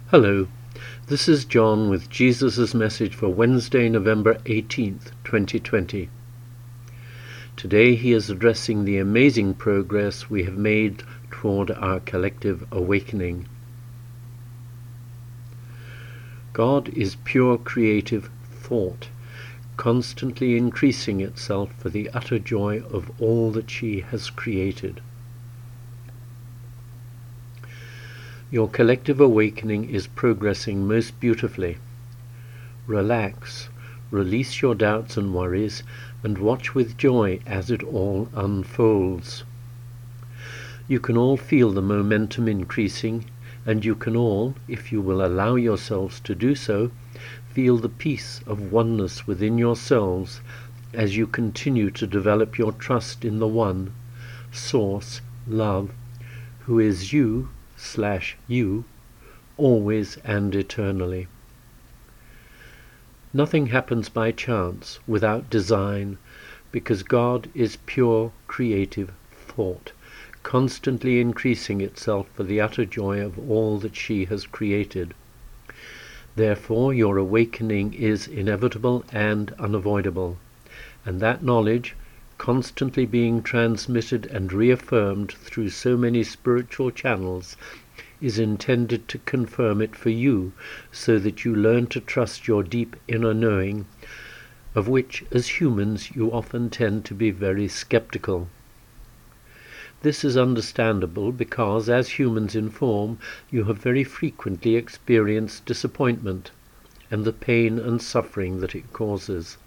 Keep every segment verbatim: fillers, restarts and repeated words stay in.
Hello, this is John with Jesus' message for Wednesday, November eighteenth, twenty twenty. Today he is addressing the amazing progress we have made toward our collective awakening. God is pure creative thought, constantly increasing itself for the utter joy of all that she has created. Your collective awakening is progressing most beautifully. Relax, release your doubts and worries, and watch with joy as it all unfolds. You can all feel the momentum increasing, and you can all, if you will allow yourselves to do so, feel the peace of oneness within yourselves as you continue to develop your trust in the One, Source, Love, who is you, slash you, always and eternally. Nothing happens by chance, without design, because God is pure creative thought, constantly increasing itself for the utter joy of all that she has created. Therefore your awakening is inevitable and unavoidable, and that knowledge, constantly being transmitted and reaffirmed through so many spiritual channels, is intended to confirm it for you, so that you learn to trust your deep inner knowing, of which as humans you often tend to be very skeptical. This is understandable because, as humans in form, you have very frequently experienced disappointment and the pain and suffering that it causes.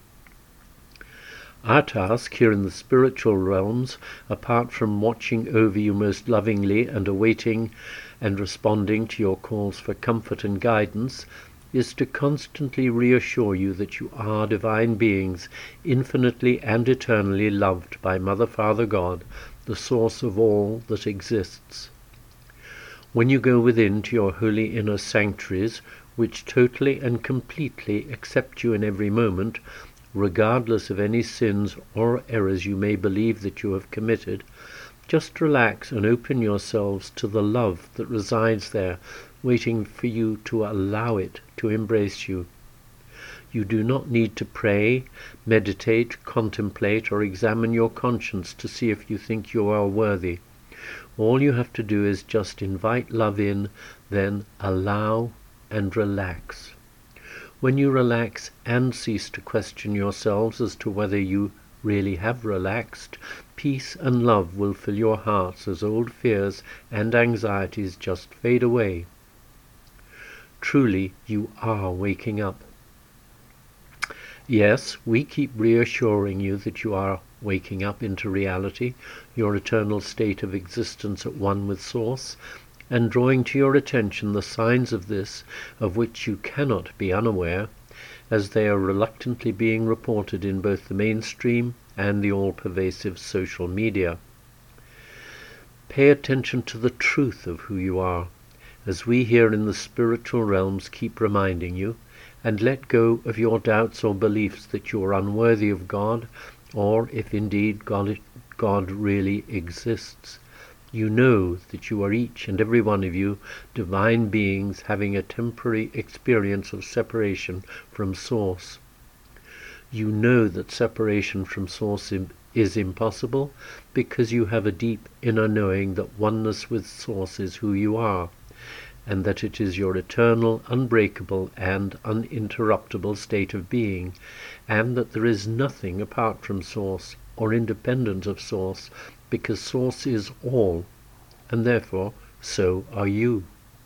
Our task here in the spiritual realms, apart from watching over you most lovingly and awaiting and responding to your calls for comfort and guidance, is to constantly reassure you that you are divine beings, infinitely and eternally loved by Mother, Father, God, the source of all that exists. When you go within to your holy inner sanctuaries, which totally and completely accept you in every moment, regardless of any sins or errors you may believe that you have committed, just relax and open yourselves to the love that resides there, waiting for you to allow it to embrace you. You do not need to pray, meditate, contemplate, or examine your conscience to see if you think you are worthy. All you have to do is just invite love in, then allow and relax. When you relax and cease to question yourselves as to whether you really have relaxed, peace and love will fill your hearts as old fears and anxieties just fade away. Truly, you are waking up. Yes, we keep reassuring you that you are waking up into reality, your eternal state of existence at one with Source, and drawing to your attention the signs of this, of which you cannot be unaware, as they are reluctantly being reported in both the mainstream and the all-pervasive social media. Pay attention to the truth of who you are, as we here in the spiritual realms keep reminding you, and let go of your doubts or beliefs that you are unworthy of God, or if indeed God, God really exists. You know that you are each and every one of you divine beings having a temporary experience of separation from Source. You know that separation from Source is impossible because you have a deep inner knowing that oneness with Source is who you are, and that it is your eternal, unbreakable, and uninterruptible state of being, and that there is nothing apart from Source or independent of Source, because Source is all, and therefore so are you.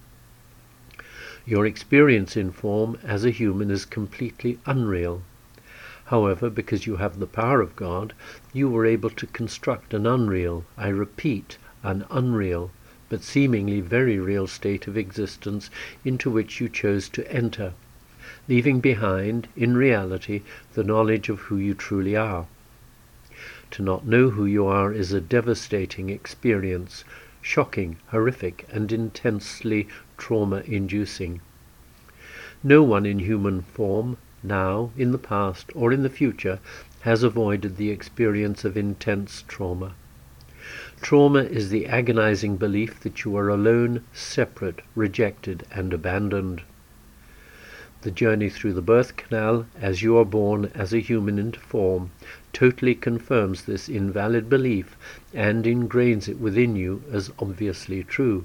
Your experience in form as a human is completely unreal. However, because you have the power of God, you were able to construct an unreal, I repeat, an unreal, but seemingly very real state of existence into which you chose to enter, leaving behind, in reality, the knowledge of who you truly are. To not know who you are is a devastating experience, shocking, horrific, and intensely trauma-inducing. No one in human form, now, in the past, or in the future, has avoided the experience of intense trauma. Trauma is the agonizing belief that you are alone, separate, rejected, and abandoned. The journey through the birth canal, as you are born as a human into form, totally confirms this invalid belief and ingrains it within you as obviously true.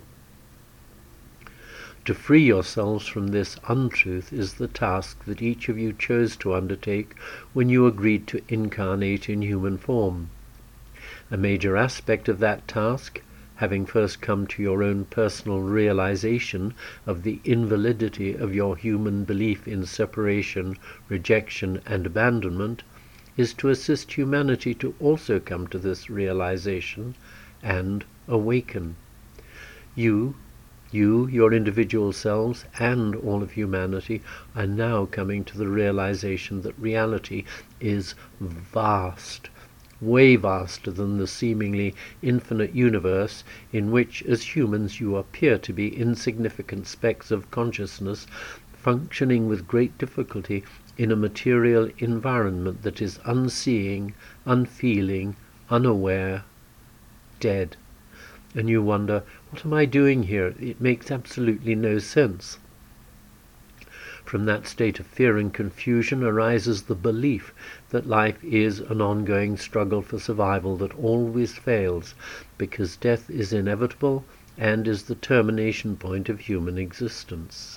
To free yourselves from this untruth is the task that each of you chose to undertake when you agreed to incarnate in human form. A major aspect of that task, having first come to your own personal realization of the invalidity of your human belief in separation, rejection, and abandonment, is to assist humanity to also come to this realization and awaken. You, you, your individual selves, and all of humanity are now coming to the realization that reality is vast, way vaster than the seemingly infinite universe in which, as humans, you appear to be insignificant specks of consciousness functioning with great difficulty in a material environment that is unseeing, unfeeling, unaware, dead. And you wonder, what am I doing here? It makes absolutely no sense. From that state of fear and confusion arises the belief that life is an ongoing struggle for survival that always fails, because death is inevitable and is the termination point of human existence.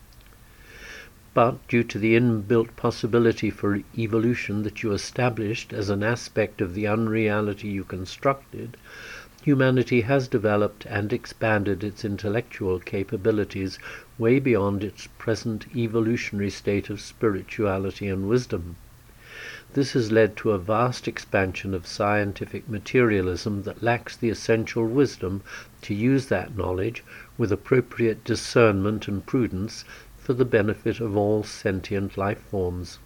But due to the inbuilt possibility for evolution that you established as an aspect of the unreality you constructed, humanity has developed and expanded its intellectual capabilities way beyond its present evolutionary state of spirituality and wisdom. This has led to a vast expansion of scientific materialism that lacks the essential wisdom to use that knowledge with appropriate discernment and prudence for the benefit of all sentient life forms.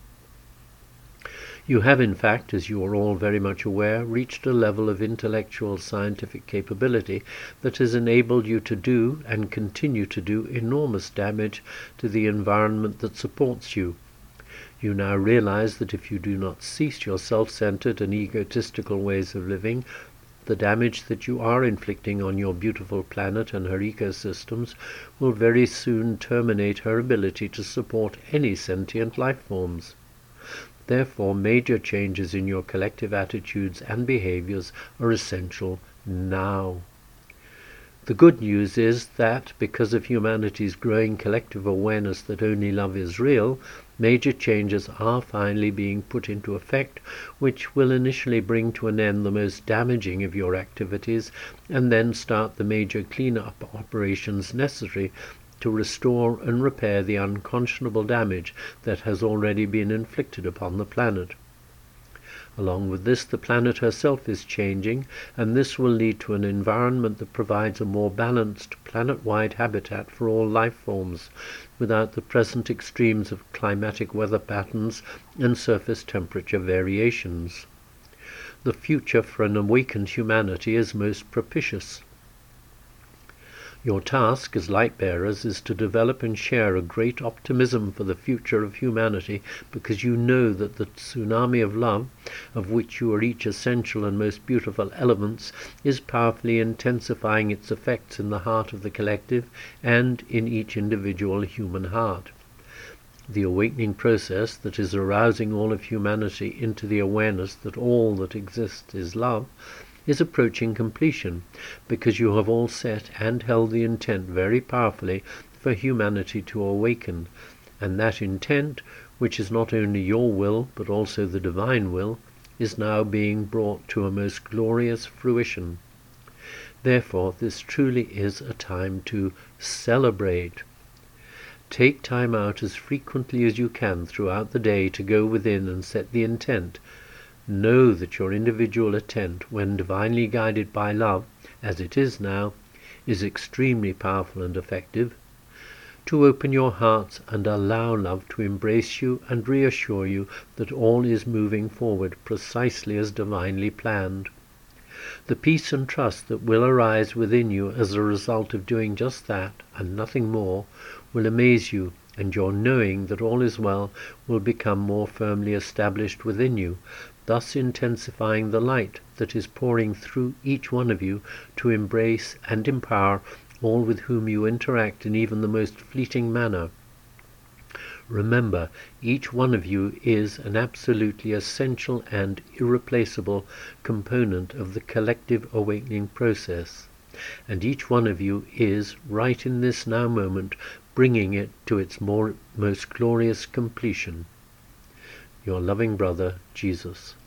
You have, in fact, as you are all very much aware, reached a level of intellectual scientific capability that has enabled you to do and continue to do enormous damage to the environment that supports you. You now realize that if you do not cease your self-centered and egotistical ways of living, the damage that you are inflicting on your beautiful planet and her ecosystems will very soon terminate her ability to support any sentient life forms. Therefore, major changes in your collective attitudes and behaviors are essential now. The good news is that, because of humanity's growing collective awareness that only love is real, major changes are finally being put into effect, which will initially bring to an end the most damaging of your activities, and then start the major clean-up operations necessary to restore and repair the unconscionable damage that has already been inflicted upon the planet. Along with this, the planet herself is changing, and this will lead to an environment that provides a more balanced planet-wide habitat for all life forms, without the present extremes of climatic weather patterns and surface temperature variations. The future for an awakened humanity is most propitious. Your task as light-bearers is to develop and share a great optimism for the future of humanity, because you know that the tsunami of love, of which you are each essential and most beautiful elements, is powerfully intensifying its effects in the heart of the collective and in each individual human heart. The awakening process that is arousing all of humanity into the awareness that all that exists is love is approaching completion, because you have all set and held the intent very powerfully for humanity to awaken, and that intent, which is not only your will but also the divine will, is now being brought to a most glorious fruition. Therefore, this truly is a time to celebrate. Take time out as frequently as you can throughout the day to go within and set the intent. Know that your individual intent, when divinely guided by love, as it is now, is extremely powerful and effective. To open your hearts and allow love to embrace you and reassure you that all is moving forward precisely as divinely planned. The peace and trust that will arise within you as a result of doing just that, and nothing more, will amaze you, and your knowing that all is well will become more firmly established within you. thus intensifying the light that is pouring through each one of you to embrace and empower all with whom you interact in even the most fleeting manner. Remember, each one of you is an absolutely essential and irreplaceable component of the collective awakening process, and each one of you is, right in this now moment, bringing it to its more, most glorious completion. Your loving brother, Jesus.